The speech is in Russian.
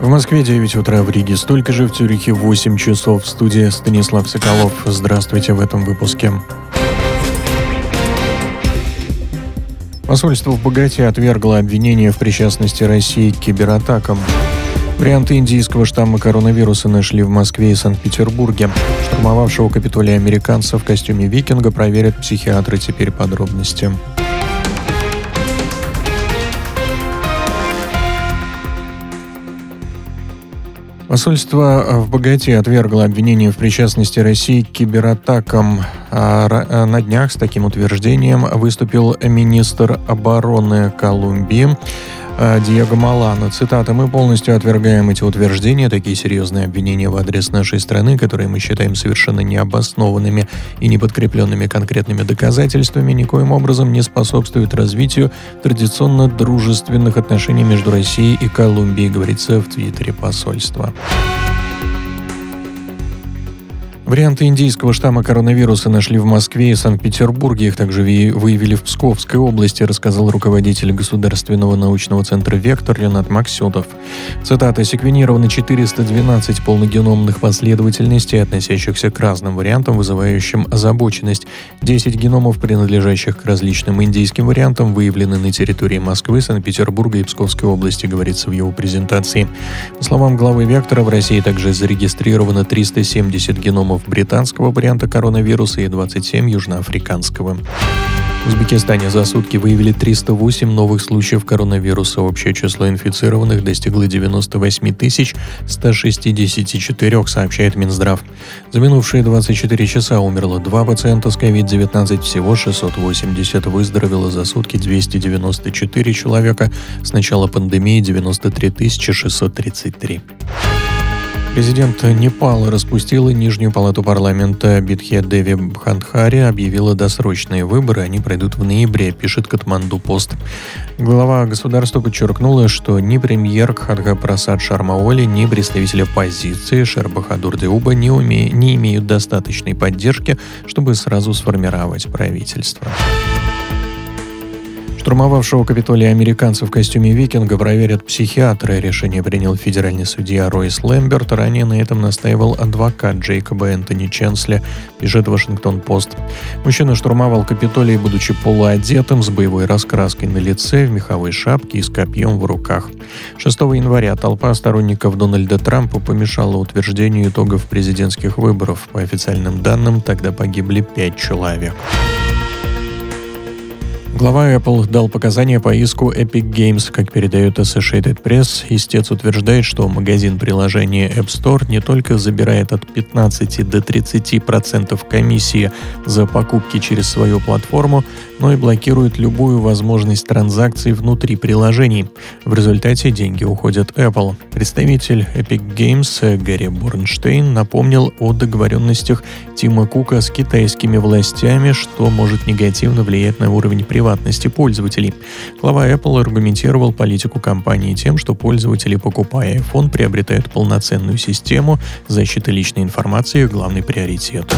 В Москве 9 утра, в Риге столько же, в Цюрихе 8 часов. В студии Станислав Соколов. Здравствуйте в этом выпуске. Посольство в Боготе отвергло обвинения в причастности России к кибератакам. Варианты индийского штамма коронавируса нашли в Москве и Санкт-Петербурге. Штурмовавшего Капитолий американца в костюме викинга проверят психиатры. Теперь подробности. Посольство в Боготе отвергло обвинение в причастности России к кибератакам. На днях с таким утверждением выступил министр обороны Колумбии Диего Малано. Цитата: «Мы полностью отвергаем эти утверждения, такие серьезные обвинения в адрес нашей страны, которые мы считаем совершенно необоснованными и не подкрепленными конкретными доказательствами, никоим образом не способствуют развитию традиционно дружественных отношений между Россией и Колумбией», говорится в твиттере посольства. Варианты индийского штамма коронавируса нашли в Москве и Санкт-Петербурге. Их также выявили в Псковской области, рассказал руководитель Государственного научного центра «Вектор» Ренат Максютов. Цитата: «Секвенировано 412 полногеномных последовательностей, относящихся к разным вариантам, вызывающим озабоченность. 10 геномов, принадлежащих к различным индийским вариантам, выявлены на территории Москвы, Санкт-Петербурга и Псковской области», говорится в его презентации. По словам главы «Вектора», в России также зарегистрировано 370 геномов британского варианта коронавируса и 27 южноафриканского. В Узбекистане за сутки выявили 308 новых случаев коронавируса. Общее число инфицированных достигло 98 164, сообщает Минздрав. За минувшие 24 часа умерло 2 пациента с COVID-19, всего 680. Выздоровело за сутки 294 человека. С начала пандемии 93 633. Президент Непала распустила Нижнюю палату парламента. Бидхья Деви Бхандхари объявила досрочные выборы. Они пройдут в ноябре, пишет Катманду Пост. Глава государства подчеркнула, что ни премьер Кхадга Прасад Шарма Оли, ни представители оппозиции Шер Бахадур Деуба не имеют достаточной поддержки, чтобы сразу сформировать правительство. Штурмовавшего Капитолий американца в костюме викинга проверят психиатры. Решение принял федеральный судья Ройс Лэмберт. Ранее на этом настаивал адвокат Джейкоба Энтони Ченсли, пишет Вашингтон-Пост. Мужчина штурмовал Капитолий, будучи полуодетым, с боевой раскраской на лице, в меховой шапке и с копьем в руках. 6 января толпа сторонников Дональда Трампа помешала утверждению итогов президентских выборов. По официальным данным, тогда погибли 5 человек. Глава Apple дал показания по иску Epic Games. Как передает Associated Press, истец утверждает, что магазин приложения App Store не только забирает от 15 до 30% комиссии за покупки через свою платформу, но и блокирует любую возможность транзакций внутри приложений. В результате деньги уходят Apple. Представитель Epic Games Гэри Борнштейн напомнил о договоренностях Тима Кука с китайскими властями, что может негативно влиять на уровень приватности пользователей. Глава Apple аргументировал политику компании тем, что пользователи, покупая iPhone, приобретают полноценную систему защиты личной информации, главный приоритет.